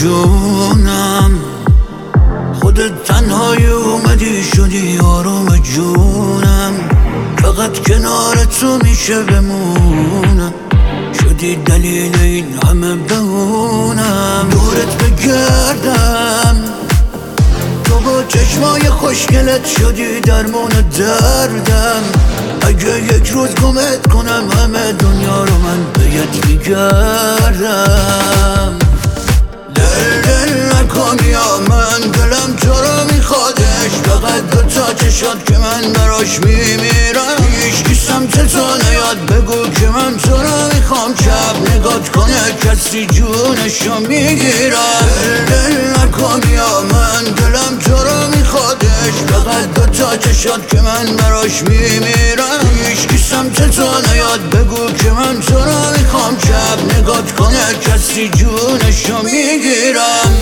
جونم، خودت تنهایی اومدی شدی آروم جونم. فقط کنار تو میشه بمونم، شدی دلیل این همه بهونم. دورت بگردم تو با چشمای خوشگلت شدی درمون دردم. اگه یک روز گمت کنم همه دنیا رو من بهت میگردم. دل نکن یا من، دلم تو رو میخوادش. فقط دوتا چشات که من براش میمیرم. هیچکی سمت تو نیاد بگو که من تو رو میخوام. شب نگات کنه کسی جونشو میگیرم. دل نکن یا من، دلم تو رو میخوادش. فقط دوتا چشات که من براش میمیرم. هیچکی سمت تو نیاد بگو که من تو رو میخوام. شب نگات کنه کسی جونشو میگیرم.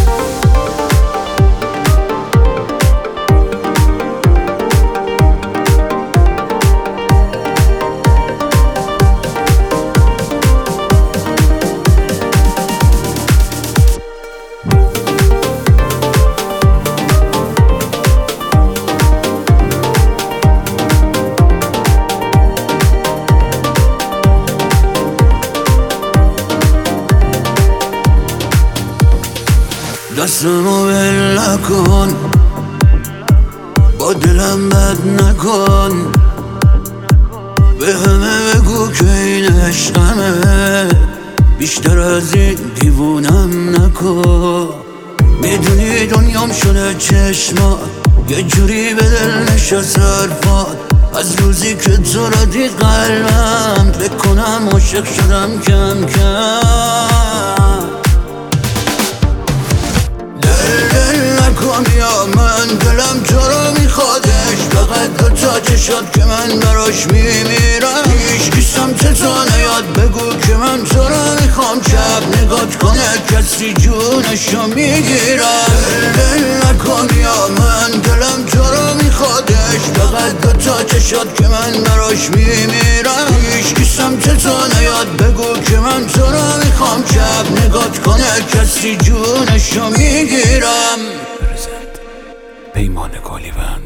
دستمو ول نکن، با دلم بد نکن. به همه بگو که این عشقمه، بیشتر از این دیوونم نکن. میدونی دنیام شده چشمات، یه جوری به دل نشست حرفات. از روزی که تو را دید قلبم بکنم عاشق شدم کم کم. یا من، دلم تو رو میخوادش. فقط دوتا چشات که من براش میمیرم. هیچکی سمت تو نیاد بگو که من تو رو میخوام. شب نگات کنه کسی جونشو میگیرم. دل نکن یا من، دلم تو رو میخوادش. فقط دوتا چشات که من براش میمیرم. هیچکی سمت تو نیاد بگو که من تو رو میخوام. شب نگات کنه کسی جونشو میگیرم. پیمان گالیون.